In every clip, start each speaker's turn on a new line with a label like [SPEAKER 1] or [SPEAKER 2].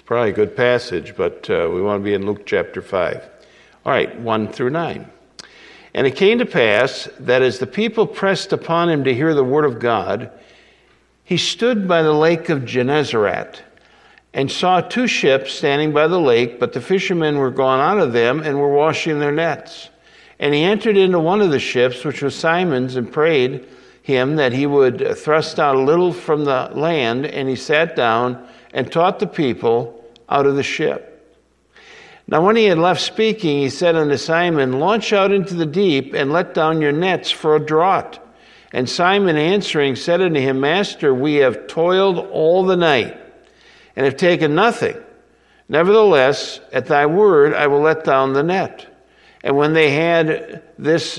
[SPEAKER 1] Probably a good passage, but we want to be in Luke chapter 5. All right, 1 through 9. And it came to pass that as the people pressed upon him to hear the word of God, he stood by the lake of Gennesaret and saw 2 ships standing by the lake, but the fishermen were gone out of them and were washing their nets. And he entered into one of the ships, which was Simon's, and prayed him that he would thrust out a little from the land, and he sat down and taught the people out of the ship. Now when he had left speaking, he said unto Simon, Launch out into the deep, and let down your nets for a draught. And Simon answering said unto him, Master, we have toiled all the night, and have taken nothing. Nevertheless, at thy word I will let down the net. And when they had this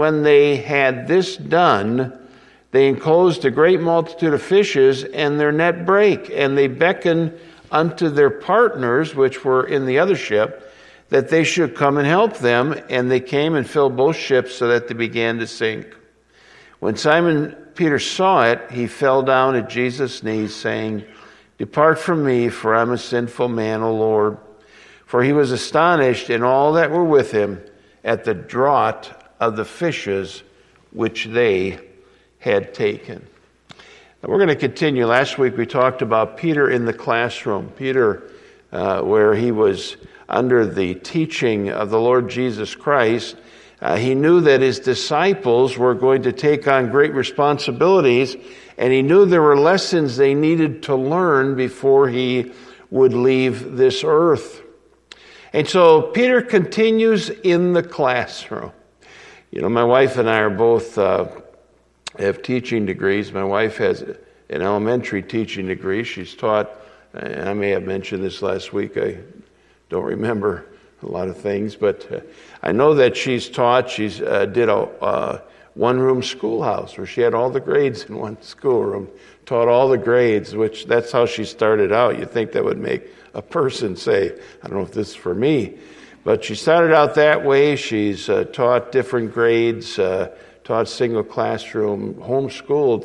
[SPEAKER 1] done, they enclosed a great multitude of fishes, and their net brake. And they beckoned unto their partners, which were in the other ship, that they should come and help them. And they came and filled both ships, so that they began to sink. When Simon Peter saw it, he fell down at Jesus' knees, saying, Depart from me, for I am a sinful man, O Lord. For he was astonished, and all that were with him, at the draught of the fishes which they had taken. Now we're going to continue. Last week we talked about Peter in the classroom. Peter, where he was under the teaching of the Lord Jesus Christ. He knew that his disciples were going to take on great responsibilities, and he knew there were lessons they needed to learn before he would leave this earth. And so Peter continues in the classroom. You know, my wife and I are both have teaching degrees. My wife has an elementary teaching degree. She's taught, and I may have mentioned this last week, I don't remember a lot of things, but I know that she's taught. She's did a one-room schoolhouse where she had all the grades in one schoolroom, taught all the grades, which that's how she started out. You'd think that would make a person say, I don't know if this is for me. But she started out that way. She's taught different grades, taught single classroom, homeschooled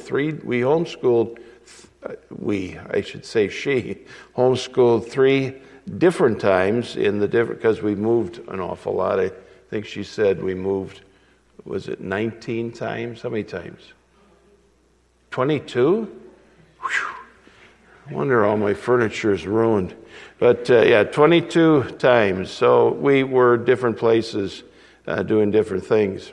[SPEAKER 1] she homeschooled 3 different times in the different, because we moved an awful lot. I think she said we moved, was it 19 times? How many times? 22? Whew. I wonder all my furniture is ruined. But 22 times. So we were different places doing different things.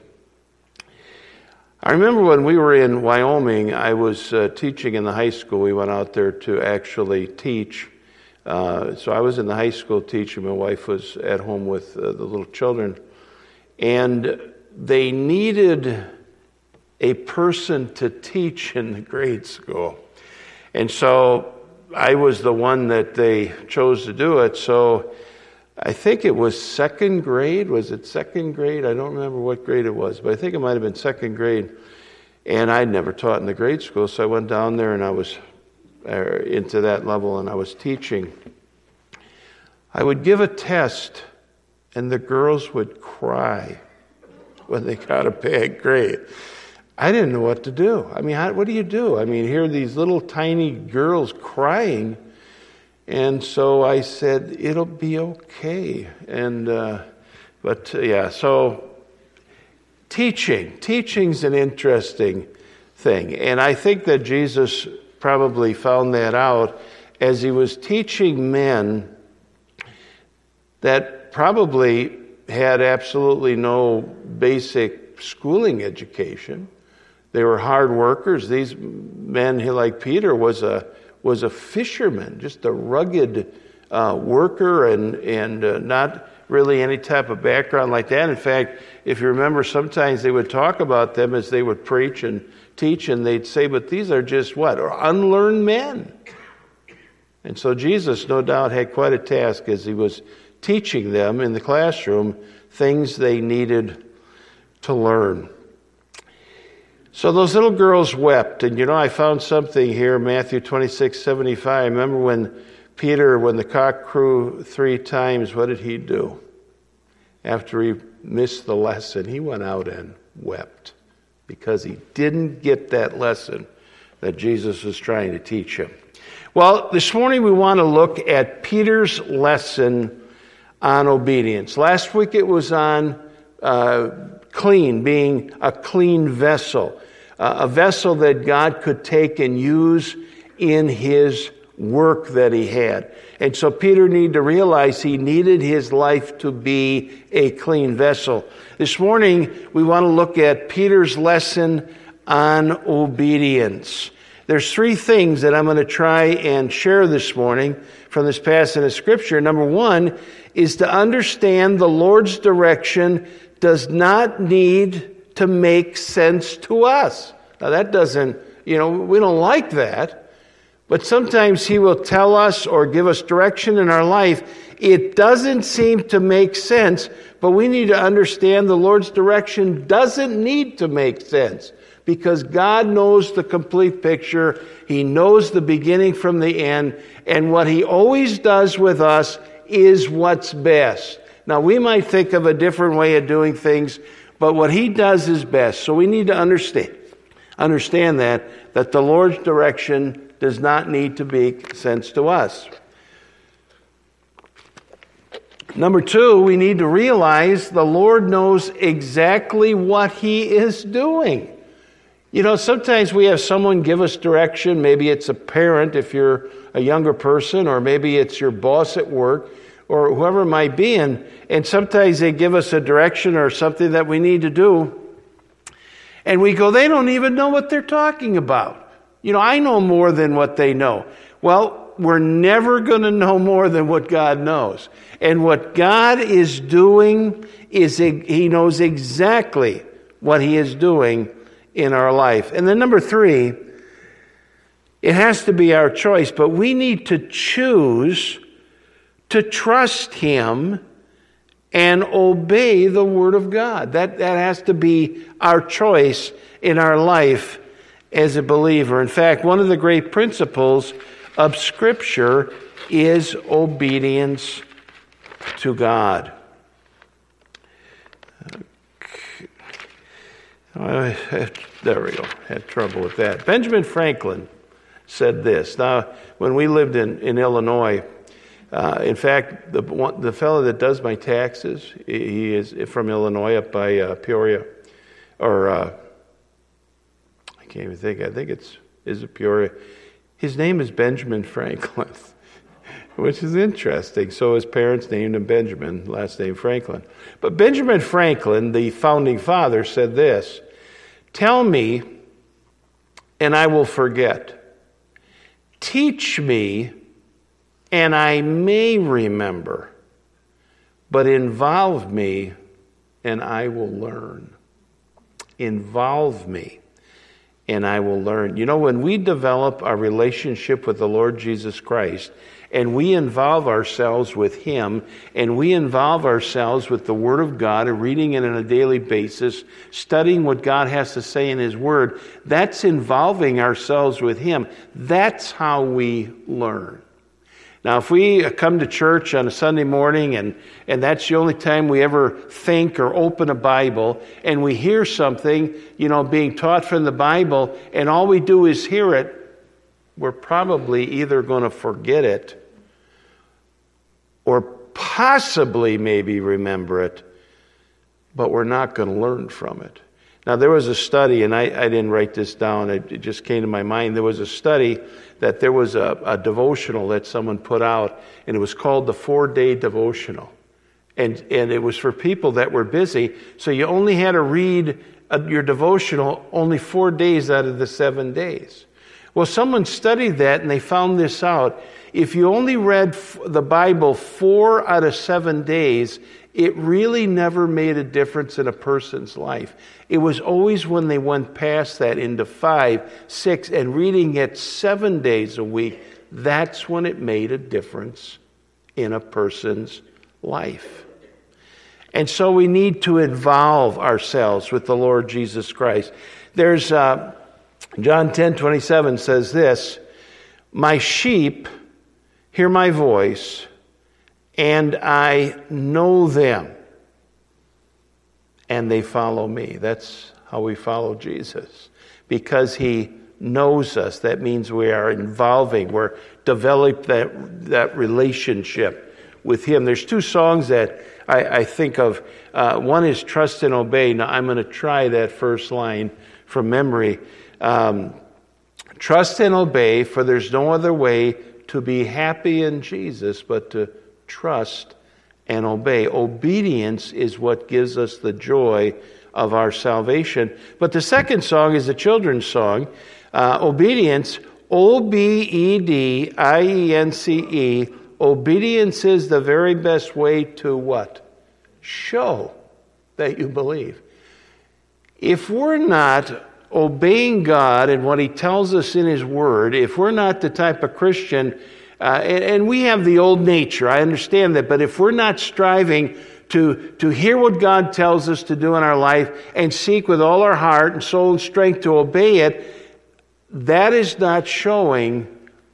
[SPEAKER 1] I remember when we were in Wyoming, I was teaching in the high school. We went out there to actually teach. So I was in the high school teaching. My wife was at home with the little children. And they needed a person to teach in the grade school. And so I was the one that they chose to do it. So I think it was second grade. Was it second grade? I don't remember what grade it was, but I think it might have been second grade. And I'd never taught in the grade school, so I went down there and I was into that level and I was teaching. I would give a test and the girls would cry when they got a bad grade. I didn't know what to do. I mean, what do you do? I mean, here are these little tiny girls crying. And so I said, it'll be okay. And, so teaching's an interesting thing. And I think that Jesus probably found that out as he was teaching men that probably had absolutely no basic schooling education. They were hard workers. These men, like Peter, was a fisherman, just a rugged worker, and not really any type of background like that. In fact, if you remember, sometimes they would talk about them as they would preach and teach, and they'd say, but these are just what? Unlearned men. And so Jesus, no doubt, had quite a task as he was teaching them in the classroom things they needed to learn. So those little girls wept. And I found something here, Matthew 26:75. Remember when Peter, when the cock crew 3 times, what did he do? After he missed the lesson, he went out and wept because he didn't get that lesson that Jesus was trying to teach him. Well, this morning we want to look at Peter's lesson on obedience. Last week it was on clean, being a clean vessel, a vessel that God could take and use in his work that he had. And so Peter needed to realize he needed his life to be a clean vessel. This morning we want to look at Peter's lesson on obedience. There's three things that I'm going to try and share this morning from this passage of Scripture. Number one is to understand the Lord's direction does not need to make sense to us. Now that doesn't, we don't like that. But sometimes he will tell us or give us direction in our life. It doesn't seem to make sense, but we need to understand the Lord's direction doesn't need to make sense because God knows the complete picture. He knows the beginning from the end, and what he always does with us is what's best. Now, we might think of a different way of doing things, but what he does is best. So we need to understand that the Lord's direction does not need to make sense to us. Number two, we need to realize the Lord knows exactly what he is doing. Sometimes we have someone give us direction. Maybe it's a parent if you're a younger person, or maybe it's your boss at work, or whoever it might be. And sometimes they give us a direction or something that we need to do. And we go, they don't even know what they're talking about. I know more than what they know. Well, we're never going to know more than what God knows. And what God is doing is he knows exactly what he is doing in our life. And then number three, it has to be our choice, but we need to choose to trust him and obey the Word of God. That has to be our choice in our life as a believer. In fact, one of the great principles of Scripture is obedience to God. There we go. Had trouble with that. Benjamin Franklin said this. Now, when we lived in Illinois, in fact, the fellow that does my taxes, he is from Illinois, up by Peoria, or I can't even think. I think is it Peoria? His name is Benjamin Franklin, which is interesting. So his parents named him Benjamin, last name Franklin. But Benjamin Franklin, the founding father, said this: "Tell me, and I will forget. Teach me, and I may remember. But involve me, and I will learn." Involve me, and I will learn. When we develop our relationship with the Lord Jesus Christ, and we involve ourselves with him, and we involve ourselves with the Word of God, and reading it on a daily basis, studying what God has to say in his Word, that's involving ourselves with him. That's how we learn. Now, if we come to church on a Sunday morning and that's the only time we ever think or open a Bible, and we hear something, being taught from the Bible, and all we do is hear it, we're probably either going to forget it or possibly maybe remember it, but we're not going to learn from it. Now, there was a study, and I didn't write this down, it just came to my mind. There was a study that there was a devotional that someone put out, and it was called the 4-Day Devotional. And it was for people that were busy, so you only had to read your devotional only 4 days out of the 7 days. Well, someone studied that, and they found this out. If you only read the Bible 4 out of 7 days, it really never made a difference in a person's life. It was always when they went past that into 5, 6, and reading it 7 days a week, that's when it made a difference in a person's life. And so we need to involve ourselves with the Lord Jesus Christ. There's John 10:27 says this: "My sheep hear my voice, and I know them, and they follow me." That's how we follow Jesus, because he knows us. That means we are we're developing that relationship with him. There's two songs that I think of. One is Trust and Obey. Now, I'm going to try that first line from memory. Trust and obey, for there's no other way to be happy in Jesus but to trust and obey. Obedience is what gives us the joy of our salvation. But the second song is a children's song. Obedience, O-B-E-D-I-E-N-C-E. Obedience is the very best way to what? Show that you believe. If we're not obeying God and what he tells us in his word, if we're not the type of Christian, and we have the old nature, I understand that, but if we're not striving to hear what God tells us to do in our life and seek with all our heart and soul and strength to obey it, that is not showing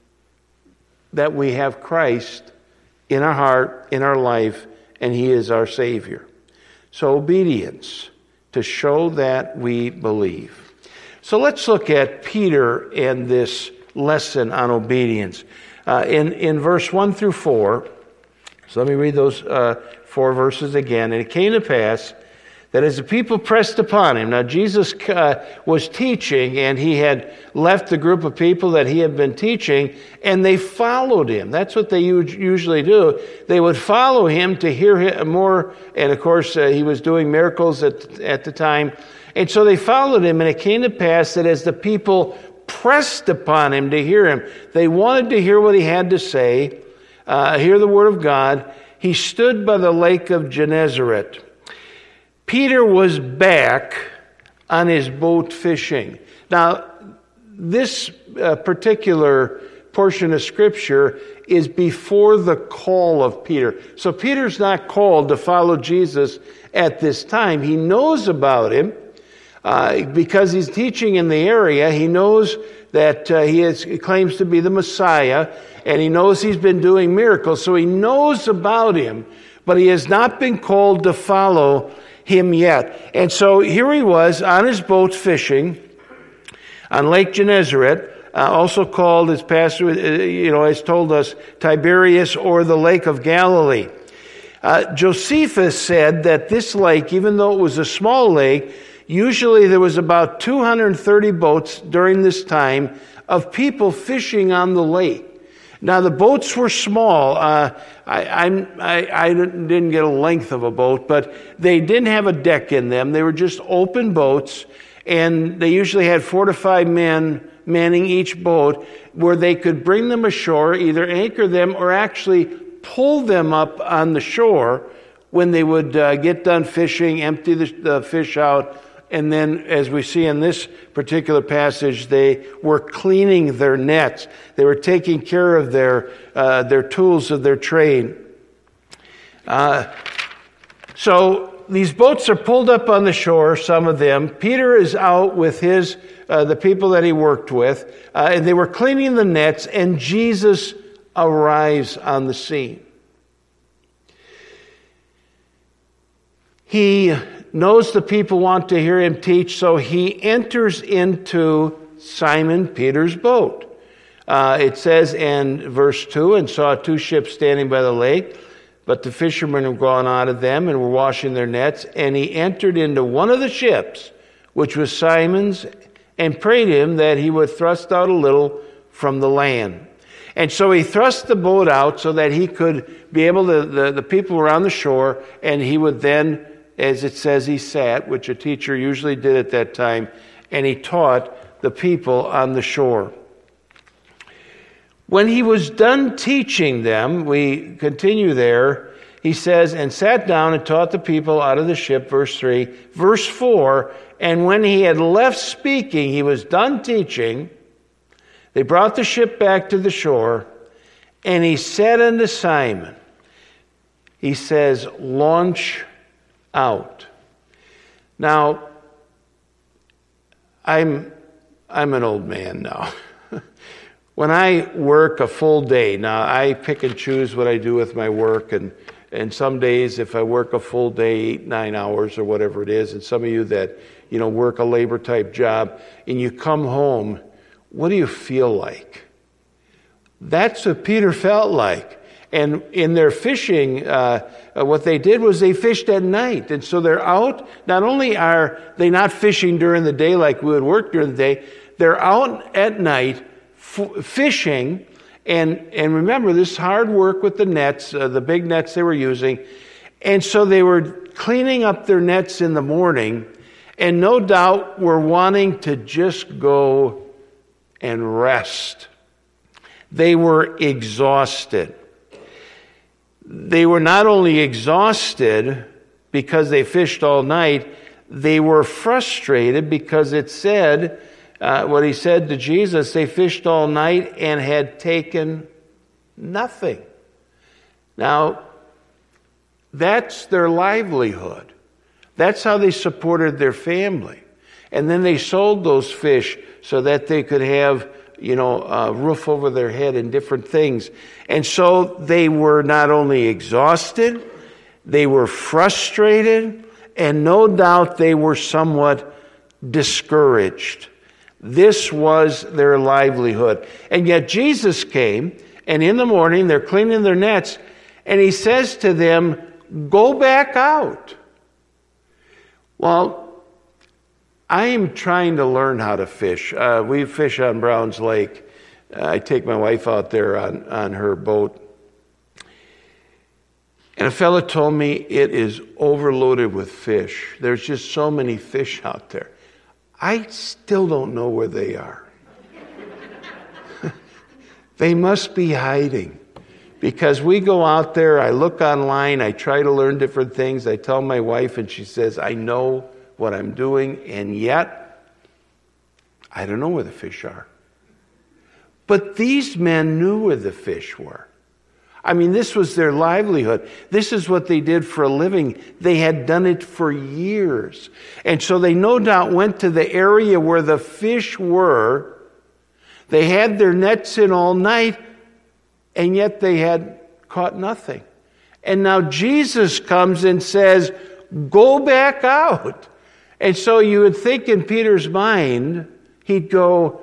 [SPEAKER 1] that we have Christ in our heart, in our life, and he is our Savior. So obedience, to show that we believe. So let's look at Peter and this lesson on obedience. In verse 1 through 4, so let me read those 4 verses again. And it came to pass that as the people pressed upon him, now Jesus was teaching, and he had left the group of people that he had been teaching, and they followed him. That's what they usually do. They would follow him to hear him more, and of course he was doing miracles at the time. And so they followed him, and it came to pass that as the people pressed upon him to hear him, they wanted to hear what he had to say, hear the word of God. He stood by the lake of Gennesaret. Peter was back on his boat fishing. Now, this particular portion of Scripture is before the call of Peter. So Peter's not called to follow Jesus at this time. He knows about him because he's teaching in the area. He knows that he claims to be the Messiah, and he knows he's been doing miracles. So he knows about him, but he has not been called to follow him yet. And so here he was on his boat fishing on Lake Gennesaret, also called, as Pastor has told us, Tiberias, or the Lake of Galilee. Josephus said that this lake, even though it was a small lake, usually there was about 230 boats during this time of people fishing on the lake. Now the boats were small. I didn't get a length of a boat, but they didn't have a deck in them. They were just open boats, and they usually had 4 to 5 men manning each boat, where they could bring them ashore, either anchor them or actually pull them up on the shore when they would get done fishing, empty the fish out, and then, as we see in this particular passage, they were cleaning their nets. They were taking care of their tools of their trade. So these boats are pulled up on the shore, some of them. Peter is out with the people that he worked with, and they were cleaning the nets, and Jesus arrives on the scene. He knows the people want to hear him teach, so he enters into Simon Peter's boat. It says in verse 2, and saw 2 ships standing by the lake, but the fishermen had gone out of them and were washing their nets, and he entered into one of the ships, which was Simon's, and prayed him that he would thrust out a little from the land. And so he thrust the boat out so that he could be able to, the people were on the shore, and he would then, as it says, he sat, which a teacher usually did at that time, and he taught the people on the shore. When he was done teaching them, we continue there, he says, and sat down and taught the people out of the ship, verse 3. Verse 4, and when he had left speaking, he was done teaching, they brought the ship back to the shore, and he said unto Simon, he says, launch out. Now, I'm an old man now. When I work a full day, now I pick and choose what I do with my work, and some days if I work a full day, 8-9 hours or whatever it is, and some of you that work a labor type job, and you come home what do you feel like? That's what Peter felt like. And in their fishing, what they did was they fished at night. And so they're out. Not only are they not fishing during the day like we would work during the day, they're out at night fishing. And remember, this hard work with the nets, the big nets they were using. And so they were cleaning up their nets in the morning, and no doubt were wanting to just go and rest. They were exhausted. They were not only exhausted because they fished all night, they were frustrated because it said, what he said to Jesus, they fished all night and had taken nothing. Now, that's their livelihood. That's how they supported their family. And then they sold those fish so that they could have, a roof over their head and different things. And so they were not only exhausted, they were frustrated, and no doubt they were somewhat discouraged. This was their livelihood. And yet Jesus came, and in the morning they're cleaning their nets, and he says to them, go back out. Well, I am trying to learn how to fish. We fish on Browns Lake. I take my wife out there on her boat. And a fellow told me it is overloaded with fish. There's just so many fish out there. I still don't know where they are. They must be hiding. Because we go out there, I look online, I try to learn different things. I tell my wife, and she says, I know what I'm doing, and yet I don't know where the fish are. But these men knew where the fish were. I mean, this was their livelihood. This is what they did for a living. They had done it for years. And so they no doubt went to the area where the fish were. They had their nets in all night, and yet they had caught nothing. And now Jesus comes and says, go back out. And so you would think in Peter's mind, he'd go,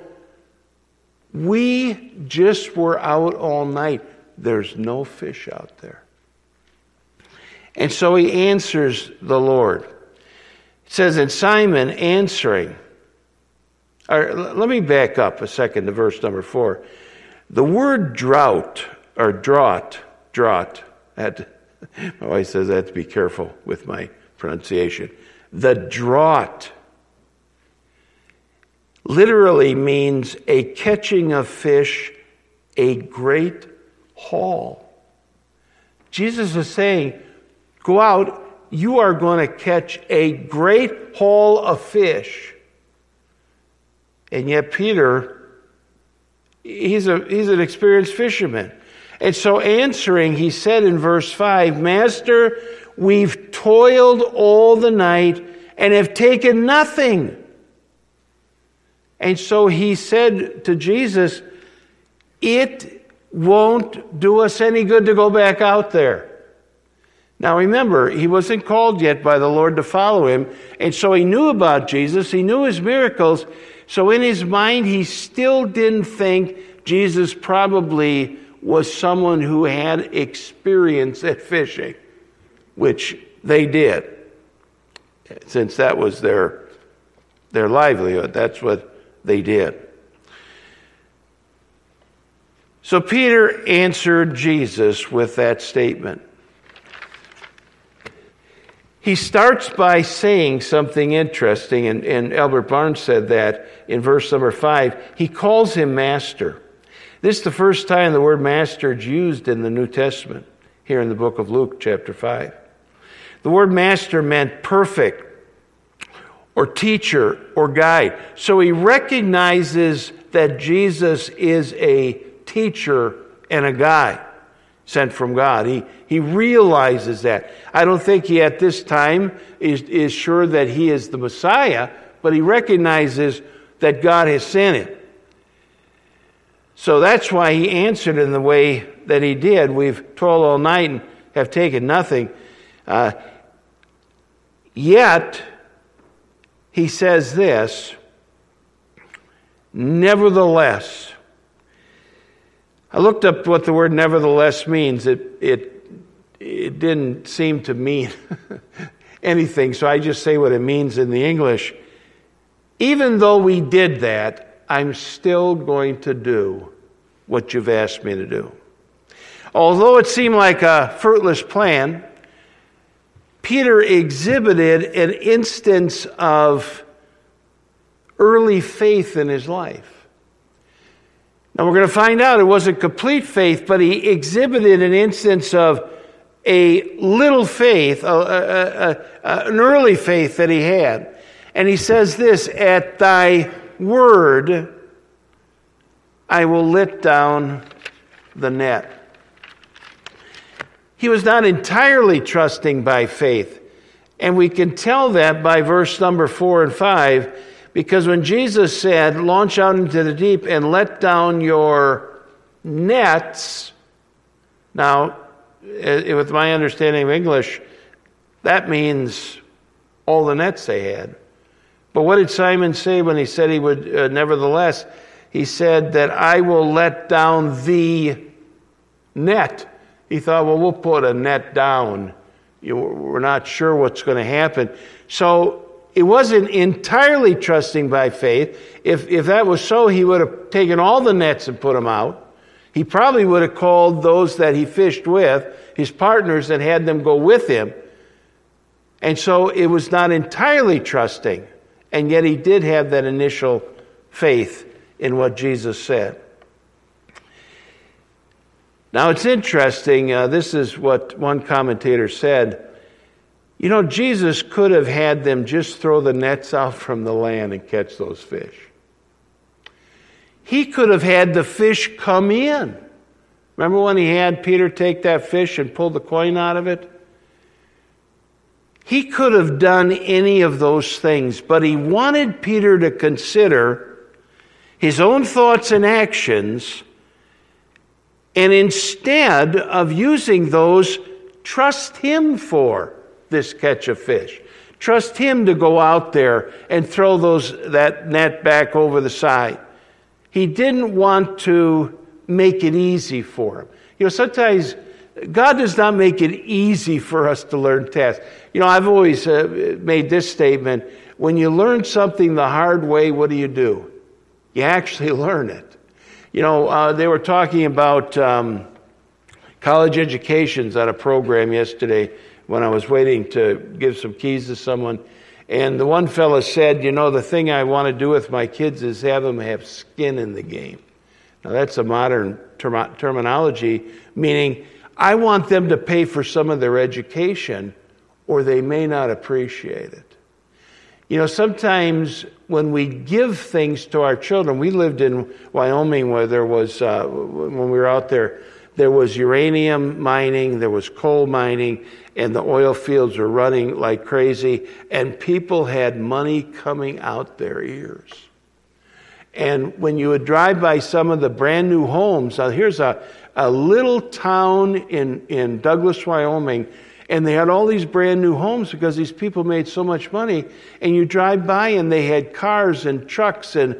[SPEAKER 1] we just were out all night. There's no fish out there. And so he answers the Lord. It says, and Simon answering. Let me back up a second to verse number 4. The word drought, my wife says I have to be careful with my pronunciation. The draught literally means a catching of fish, a great haul. Jesus is saying, go out, you are going to catch a great haul of fish. And yet Peter, he's an experienced fisherman. And so answering, he said in verse 5, Master, we've toiled all the night and have taken nothing. And so he said to Jesus, it won't do us any good to go back out there. Now remember, he wasn't called yet by the Lord to follow him, and so he knew about Jesus, he knew his miracles, so in his mind he still didn't think Jesus probably was someone who had experience at fishing, which they did, since that was their livelihood. That's what they did. So Peter answered Jesus with that statement. He starts by saying something interesting, and Albert Barnes said that in verse number 5. He calls him Master. This is the first time the word master is used in the New Testament, here in the book of Luke, chapter 5. The word master meant perfect, or teacher, or guide. So he recognizes that Jesus is a teacher and a guide sent from God. He realizes that. I don't think he at this time is sure that he is the Messiah, but he recognizes that God has sent him. So that's why he answered in the way that he did. We've toiled all night and have taken nothing. Yet, he says this, nevertheless. I looked up what the word nevertheless means. It didn't seem to mean anything, so I just say what it means in the English. Even though we did that, I'm still going to do what you've asked me to do. Although it seemed like a fruitless plan, Peter exhibited an instance of early faith in his life. Now we're going to find out it wasn't complete faith, but he exhibited an instance of a little faith, an early faith that he had. And he says this, "At thy word I will let down the net." He was not entirely trusting by faith. And we can tell that by verse number 4 and 5, because when Jesus said, "Launch out into the deep and let down your nets," now, with my understanding of English, that means all the nets they had. But what did Simon say when he said he would, nevertheless? He said that I will let down the net. He thought, well, we'll put a net down. We're not sure what's going to happen. So it wasn't entirely trusting by faith. If that was so, he would have taken all the nets and put them out. He probably would have called those that he fished with, his partners, and had them go with him. And so it was not entirely trusting. And yet he did have that initial faith in what Jesus said. Now it's interesting, this is what one commentator said. You know, Jesus could have had them just throw the nets out from the land and catch those fish. He could have had the fish come in. Remember when he had Peter take that fish and pull the coin out of it? He could have done any of those things, but he wanted Peter to consider his own thoughts and actions, and instead of using those, trust him for this catch of fish. Trust him to go out there and throw that net back over the side. He didn't want to make it easy for him. You know, sometimes God does not make it easy for us to learn tasks. You know, I've always made this statement. When you learn something the hard way, what do? You actually learn it. You know, they were talking about college educations on a program yesterday when I was waiting to give some keys to someone. And the one fellow said, you know, the thing I want to do with my kids is have them have skin in the game. Now, that's a modern terminology, meaning I want them to pay for some of their education or they may not appreciate it. You know, sometimes when we give things to our children, we lived in Wyoming where there was, when we were out there, there was uranium mining, there was coal mining, and the oil fields were running like crazy, and people had money coming out their ears. And when you would drive by some of the brand new homes, here's a little town in Douglas, Wyoming, and they had all these brand new homes because these people made so much money. And you drive by and they had cars and trucks and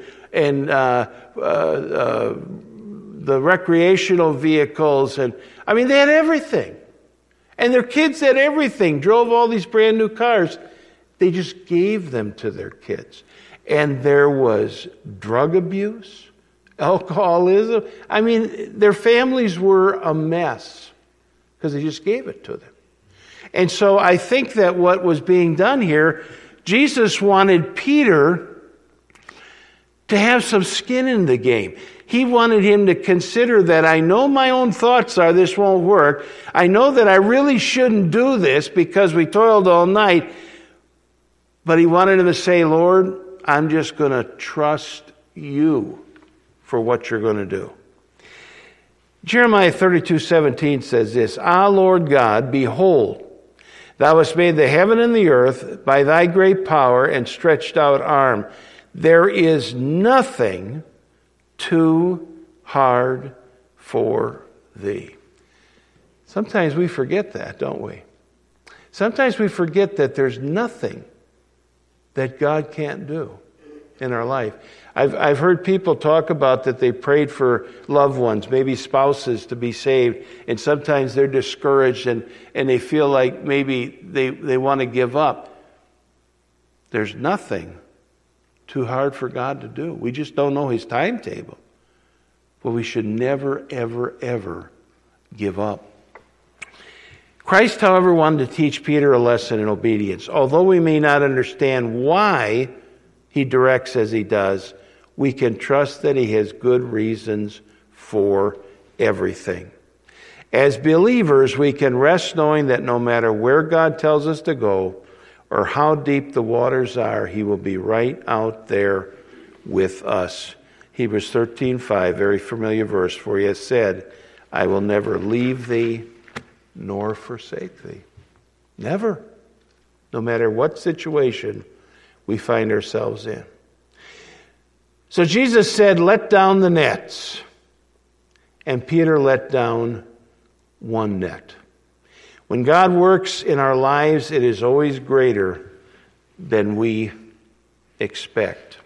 [SPEAKER 1] the recreational vehicles. And I mean, they had everything. And their kids had everything, drove all these brand new cars. They just gave them to their kids. And there was drug abuse, alcoholism. I mean, their families were a mess because they just gave it to them. And so I think that what was being done here, Jesus wanted Peter to have some skin in the game. He wanted him to consider that I know my own thoughts are this won't work. I know that I really shouldn't do this because we toiled all night. But he wanted him to say, Lord, I'm just going to trust you for what you're going to do. Jeremiah 32:17 says this, Ah, Lord God, behold, thou hast made the heaven and the earth by thy great power and stretched out arm. There is nothing too hard for thee. Sometimes we forget that, don't we? Sometimes we forget that there's nothing that God can't do. in our life. I've heard people talk about that they prayed for loved ones, maybe spouses, to be saved, and sometimes they're discouraged and they feel like maybe they want to give up. There's nothing too hard for God to do. We just don't know His timetable. But we should never, ever, ever give up. Christ, however, wanted to teach Peter a lesson in obedience. Although we may not understand why He directs as He does, we can trust that He has good reasons for everything. As believers, we can rest knowing that no matter where God tells us to go or how deep the waters are, He will be right out there with us. Hebrews 13:5, very familiar verse, for He has said, I will never leave thee nor forsake thee. Never. No matter what situation we find ourselves in. So Jesus said, let down the nets. And Peter let down one net. When God works in our lives, it is always greater than we expect.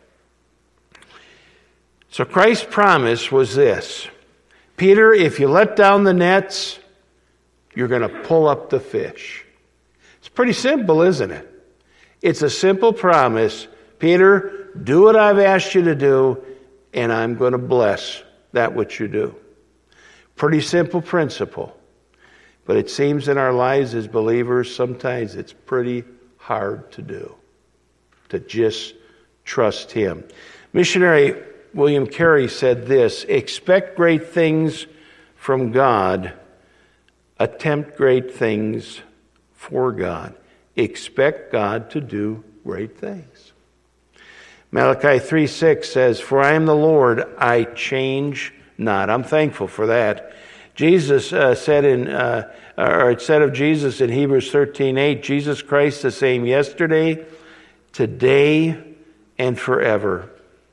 [SPEAKER 1] So Christ's promise was this: Peter, if you let down the nets, you're going to pull up the fish. It's pretty simple, isn't it? It's a simple promise. Peter, do what I've asked you to do, and I'm going to bless that which you do. Pretty simple principle. But it seems in our lives as believers, sometimes it's pretty hard to do. To just trust Him. Missionary William Carey said this: expect great things from God. Attempt great things for God. Expect God to do great things. Malachi 3:6 says, for I am the Lord, I change not. I'm thankful for that. Jesus said it said of Jesus in Hebrews 13:8, Jesus Christ the same yesterday, today, and forever.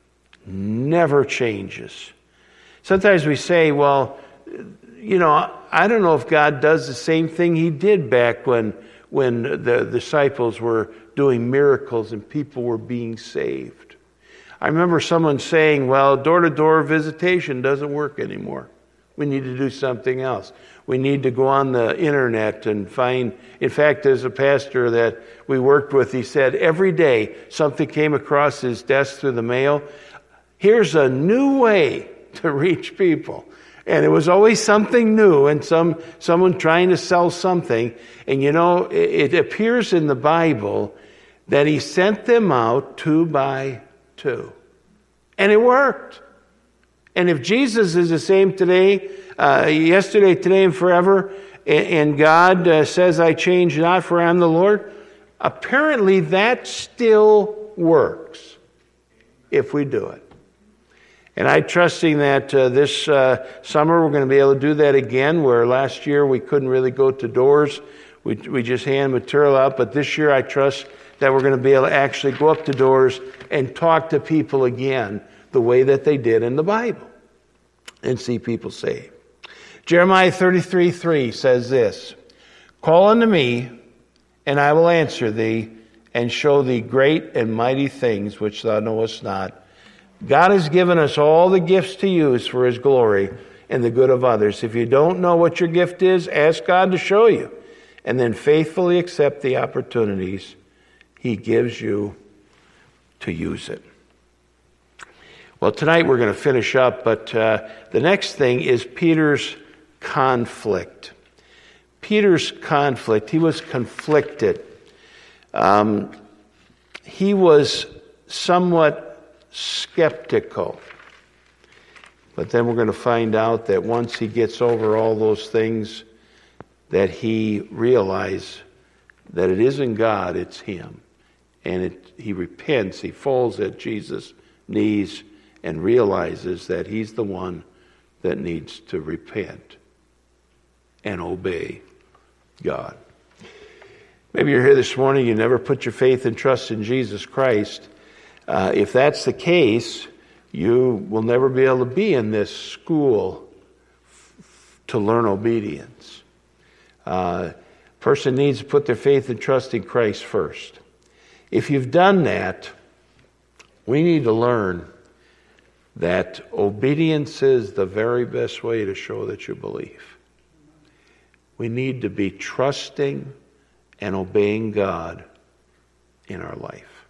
[SPEAKER 1] Never changes. Sometimes we say, well, I don't know if God does the same thing He did back when the disciples were doing miracles and people were being saved. I remember someone saying, well, door-to-door visitation doesn't work anymore. We need to do something else. We need to go on the internet and find... In fact, there's a pastor that we worked with, he said every day something came across his desk through the mail. Here's a new way to reach people. And it was always something new and someone trying to sell something. And it appears in the Bible that He sent them out 2 by 2. And it worked. And if Jesus is the same today, yesterday, today, and forever, and God says, I change not, for I am the Lord, apparently that still works if we do it. And I'm trusting that this summer we're going to be able to do that again, where last year we couldn't really go to doors. We just hand material out. But this year I trust that we're going to be able to actually go up to doors and talk to people again the way that they did in the Bible and see people saved. Jeremiah 33:3 says this: call unto me, and I will answer thee, and show thee great and mighty things which thou knowest not. God has given us all the gifts to use for His glory and the good of others. If you don't know what your gift is, ask God to show you, and then faithfully accept the opportunities He gives you to use it. Well, tonight we're going to finish up, but the next thing is Peter's conflict. Peter's conflict. He was conflicted. He was somewhat skeptical. But then we're going to find out that once he gets over all those things, that he realizes that it isn't God, it's him. And he repents, he falls at Jesus' knees and realizes that he's the one that needs to repent and obey God. Maybe you're here this morning, you never put your faith and trust in Jesus Christ. If that's the case, you will never be able to be in this school to learn obedience. Person needs to put their faith and trust in Christ first. If you've done that, We need to learn that obedience is the very best way to show that you believe. We need to be trusting and obeying God in our life.